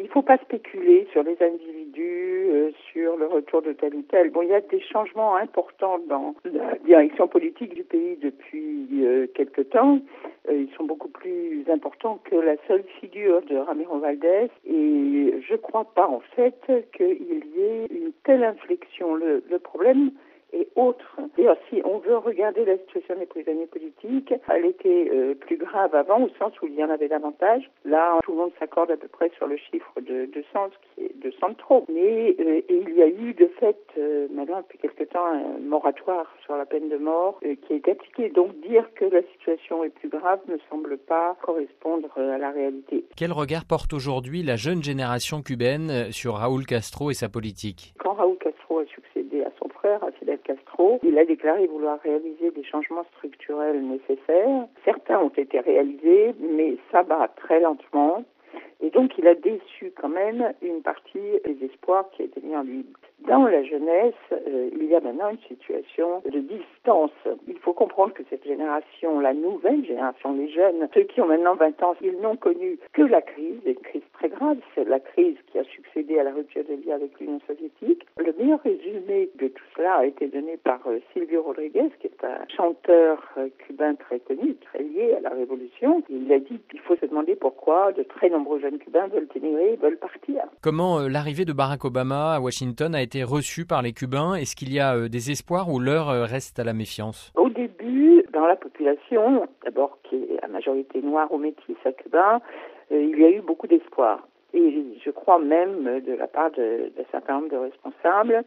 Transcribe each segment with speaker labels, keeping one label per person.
Speaker 1: faut pas spéculer sur les individus, sur le retour de tel ou tel. Bon, il y a des changements importants dans la direction politique du pays depuis quelque temps. Ils sont beaucoup plus importants que la seule figure de Ramiro Valdés. Et je crois pas, en fait, qu'il y ait une telle inflexion. Le problème et autres. D'ailleurs, si on veut regarder la situation des prisonniers politiques, elle était plus grave avant, au sens où il y en avait davantage. Là, tout le monde s'accorde à peu près sur le chiffre de 200, ce qui est 200 de trop. Mais il y a eu, de fait, maintenant, depuis quelque temps, un moratoire sur la peine de mort qui a été appliqué. Donc, dire que la situation est plus grave ne semble pas correspondre à la réalité.
Speaker 2: Quel regard porte aujourd'hui la jeune génération cubaine sur Raúl Castro et sa politique ?
Speaker 1: Quand Raúl Castro a succédé à son frère, à Fidel Castro, il a déclaré vouloir réaliser des changements structurels nécessaires. Certains ont été réalisés, mais ça va très lentement. Et donc, il a déçu quand même une partie des espoirs qui étaient mis en lui. Dans la jeunesse, il y a maintenant une situation de distance. Il faut comprendre que cette génération, la nouvelle génération, les jeunes, ceux qui ont maintenant 20 ans, ils n'ont connu que la crise, une crise très grave. C'est la crise qui a succédé à la rupture des liens avec l'Union soviétique. Le meilleur résumé de tout cela a été donné par Silvio Rodríguez, qui est un chanteur cubain très connu, très lié à la Révolution. Il a dit qu'il faut se demander pourquoi de très nombreux jeunes Cubains veulent émigrer, veulent partir.
Speaker 2: Comment l'arrivée de Barack Obama à Washington a été reçue par les Cubains ? Est-ce qu'il y a des espoirs ou l'heure reste à la méfiance ?
Speaker 1: Au début, dans la population, d'abord qui est à majorité noire ou métisse à Cuba, il y a eu beaucoup d'espoir. Et je crois même de la part d'un certain nombre de responsables,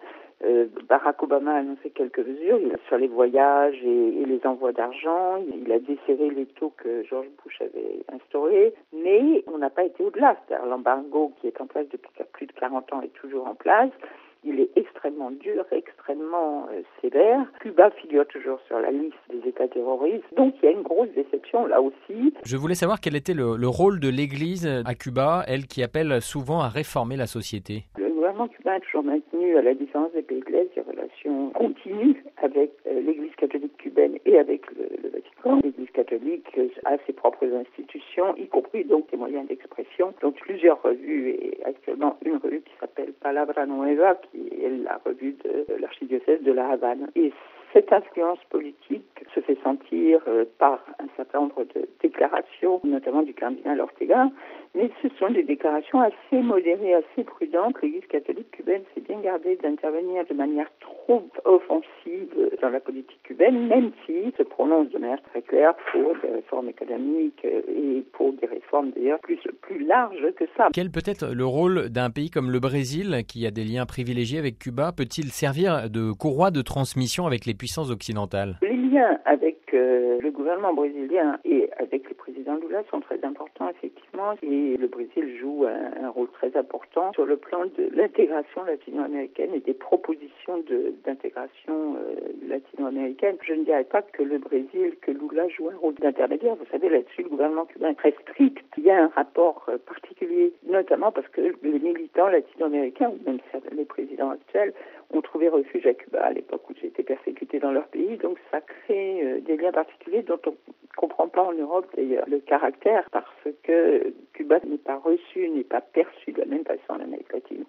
Speaker 1: Barack Obama a annoncé quelques mesures sur les voyages et les envois d'argent. Il a desserré les taux que George Bush avait instaurés, mais on n'a pas été au-delà. C'est-à-dire l'embargo qui est en place depuis plus de 40 ans est toujours en place. Il est extrêmement dur, extrêmement sévère. Cuba figure toujours sur la liste des États terroristes. Donc il y a une grosse déception là aussi.
Speaker 2: Je voulais savoir quel était le rôle de l'Église à Cuba, elle qui appelle souvent à réformer la société.
Speaker 1: Le gouvernement cubain a toujours maintenu, à la différence des pays de l'Est, des relations continues avec l'Église catholique cubaine et avec le Vatican. L'Église catholique a ses propres institutions, y compris donc des moyens d'expression. Donc plusieurs revues, et actuellement une revue qui s'appelle Palabra Nueva, qui est la revue de l'archidiocèse de La Havane. Et cette influence politique se fait sentir par un certain nombre de déclarations, notamment du cardinal Ortega, mais ce sont des déclarations assez modérées, assez prudentes. L'Église catholique cubaine s'est bien gardée d'intervenir de manière trop offensive dans la politique cubaine, même s'il se prononce de manière très claire pour des réformes économiques et pour des réformes d'ailleurs plus larges que ça.
Speaker 2: Quel peut être le rôle d'un pays comme le Brésil, qui a des liens privilégiés avec Cuba, peut-il servir de courroie de transmission avec les puissances occidentales ?
Speaker 1: Les liens avec le gouvernement brésilien et avec le président Lula sont très importants, effectivement, et le Brésil joue un rôle très important sur le plan de l'intégration latino-américaine et des propositions d'intégration latino-américaine. Je ne dirais pas que le Brésil, que Lula joue un rôle d'intermédiaire. Vous savez, là-dessus, le gouvernement cubain est très strict. Il y a un rapport particulier, notamment parce que les militants latino-américains, ou même les présidents actuels, ont trouvé refuge à Cuba à l'époque où j'étais persécuté dans leur pays. Donc ça crée des liens particuliers dont on ne comprend pas en Europe d'ailleurs le caractère, parce que Cuba n'est pas reçu, n'est pas perçu de la même façon en Amérique latine.